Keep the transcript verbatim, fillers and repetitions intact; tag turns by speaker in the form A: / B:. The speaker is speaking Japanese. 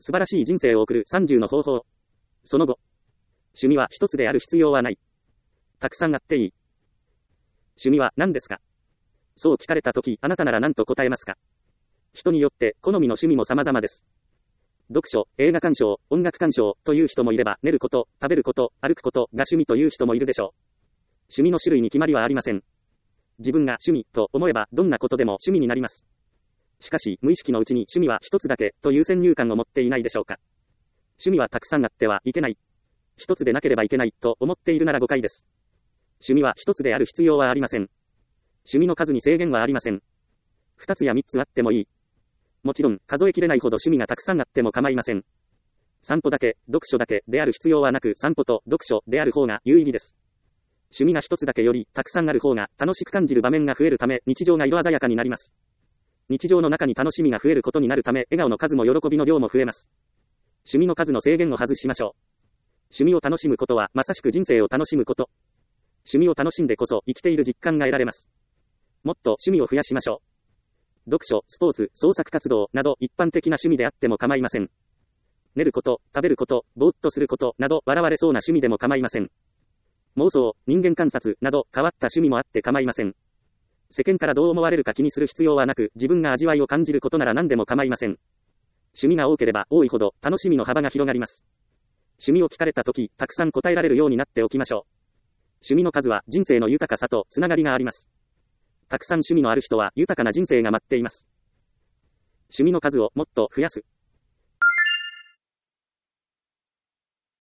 A: 素晴らしい人生を送るさんじゅうの方法。その後。趣味は一つである必要はない。たくさんあっていい。趣味は何ですか？そう聞かれたとき、あなたなら何と答えますか？人によって好みの趣味も様々です。読書、映画鑑賞、音楽鑑賞という人もいれば、寝ること、食べること、歩くことが趣味という人もいるでしょう。趣味の種類に決まりはありません。自分が趣味と思えばどんなことでも趣味になります。しかし、無意識のうちに趣味は一つだけという先入観を持っていないでしょうか。趣味はたくさんあってはいけない。一つでなければいけないと思っているなら誤解です。趣味は一つである必要はありません。趣味の数に制限はありません。二つや三つあってもいい。もちろん、数えきれないほど趣味がたくさんあっても構いません。散歩だけ、読書だけである必要はなく、散歩と読書である方が有意義です。趣味が一つだけよりたくさんある方が楽しく感じる場面が増えるため、日常が色鮮やかになります。日常の中に楽しみが増えることになるため、笑顔の数も喜びの量も増えます。趣味の数の制限を外しましょう。趣味を楽しむことは、まさしく人生を楽しむこと。趣味を楽しんでこそ生きている実感が得られます。もっと趣味を増やしましょう。読書、スポーツ、創作活動など一般的な趣味であっても構いません。寝ること、食べること、ぼーっとすることなど笑われそうな趣味でも構いません。妄想、人間観察など変わった趣味もあって構いません。世間からどう思われるか気にする必要はなく、自分が味わいを感じることなら何でも構いません。趣味が多ければ多いほど楽しみの幅が広がります。趣味を聞かれたとき、たくさん答えられるようになっておきましょう。趣味の数は人生の豊かさとつながりがあります。たくさん趣味のある人は豊かな人生が待っています。趣味の数をもっと増やす。